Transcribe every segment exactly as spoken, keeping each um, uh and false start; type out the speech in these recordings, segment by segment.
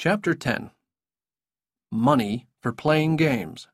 Chapter ten. Money for Playing Games.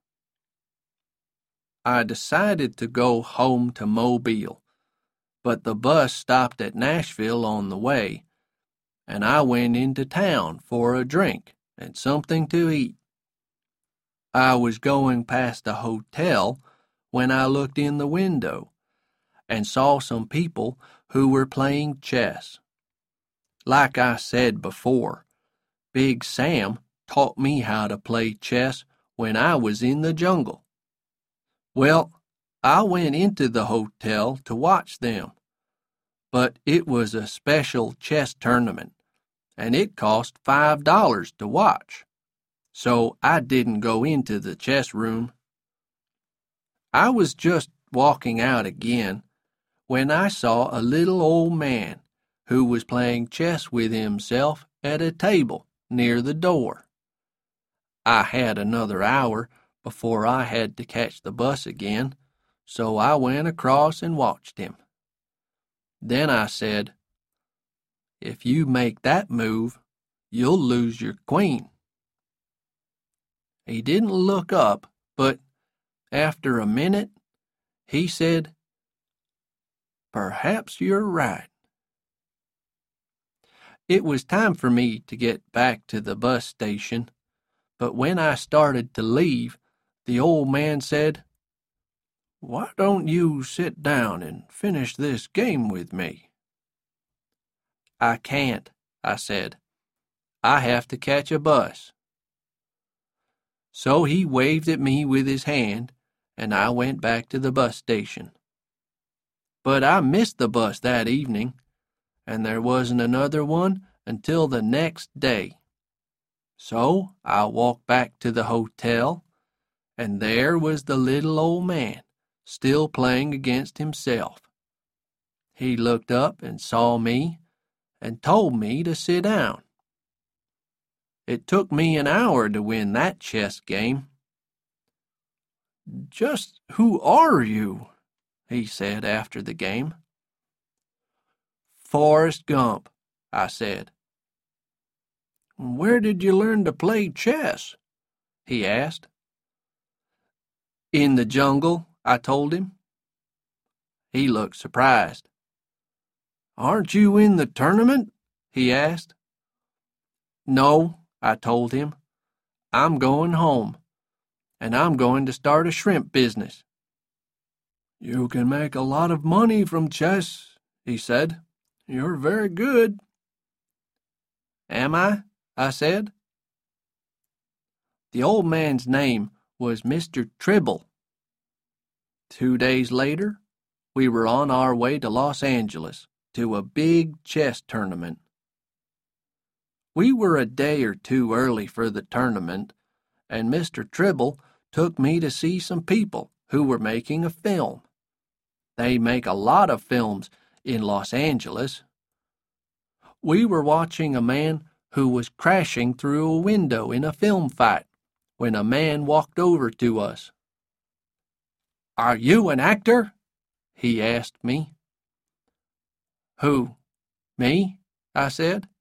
I decided to go home to Mobile, but the bus stopped at Nashville on the way, and I went into town for a drink and something to eat. I was going past a hotel when I looked in the window and saw some people who were playing chess. Like I said before, Big Sam taught me how to play chess when I was in the jungle. Well, I went into the hotel to watch them, but it was a special chess tournament, and it cost five dollars to watch, so I didn't go into the chess room. I was just walking out again when I saw a little old man who was playing chess with himself at a table near the door. I had another hour before I had to catch the bus again, so I went across and watched him. Then I said, "If you make that move, you'll lose your queen." He didn't look up, but after a minute, he said, "Perhaps you're right." It was time for me to get back to the bus station, but when I started to leave, the old man said, "Why don't you sit down and finish this game with me?" "I can't," I said. "I have to catch a bus." So he waved at me with his hand, and I went back to the bus station. But I missed the bus that evening, and there wasn't another one until the next day. So I walked back to the hotel, and there was the little old man, still playing against himself. He looked up and saw me, and told me to sit down. It took me an hour to win that chess game. "Just who are you?" he said after the game. "Forrest Gump," I said. "Where did you learn to play chess?" he asked. "In the jungle," I told him. He looked surprised. "Aren't you in the tournament?" he asked. "No," I told him. "I'm going home, and I'm going to start a shrimp business." "You can make a lot of money from chess," he said. "You're very good." "Am I?" I said. The old man's name was Mister Tribble. Two days later, we were on our way to Los Angeles to a big chess tournament. We were a day or two early for the tournament, and Mister Tribble took me to see some people who were making a film. They make a lot of films in Los Angeles. We were watching a man who was crashing through a window in a film fight when a man walked over to us. "Are you an actor?" he asked me. "Who, me?" I said.